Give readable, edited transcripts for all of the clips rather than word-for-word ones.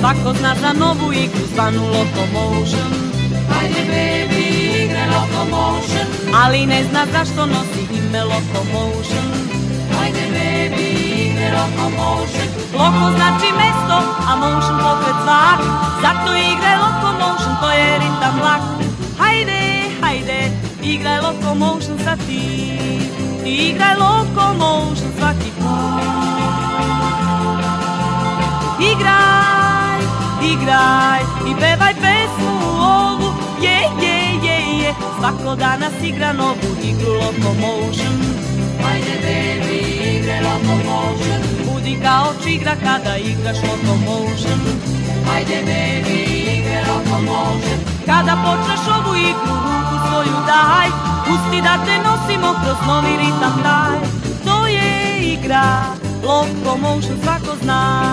Svako zna za novu igru zvanu Locomotion. Hajde baby, igraj Locomotion. Ali ne zna zašto nosi ime Locomotion. Hajde baby, igraj Locomotion. Loco znači mesto, a motion pokret zvak. Zato igraj Locomotion, to je ritam vlak. Hajde, hajde, igraj Locomotion sad ti. Igraj Locomotion svaki put. Igraj, igraj i pevaj pesmu ovu. Je, je, je, je. Svako danas igra novu igru Locomotion. Hajde baby, igraj Locomotion. Budi kao čigra kada igraš Locomotion. Hajde baby, igraj Locomotion. Kada počneš ovu igru, ruku svoju daj. Pusti da te nosimo kroz novi ritam taj. To je igra Locomotion, svako zna.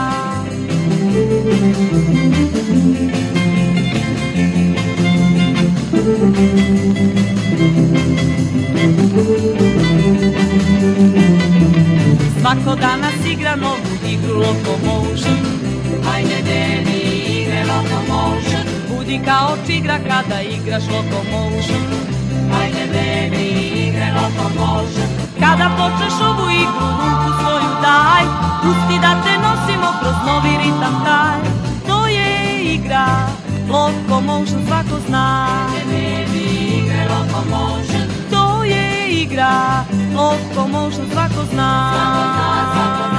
Svako danas igra novu igru Locomotion. Hajde baby, igraj Locomotion. Budi kao čigra kada igraš Locomotion. Hajde baby, igraj Locomotion. Kada počneš ovu igru, ruku svoju daj. Pusti da te nosimo kroz novi ritam taj. To je igra Locomotion, svako zna. Hajde baby, igraj Locomotion. To je igra Locomotion, svako zna. Svako zna, svako zna.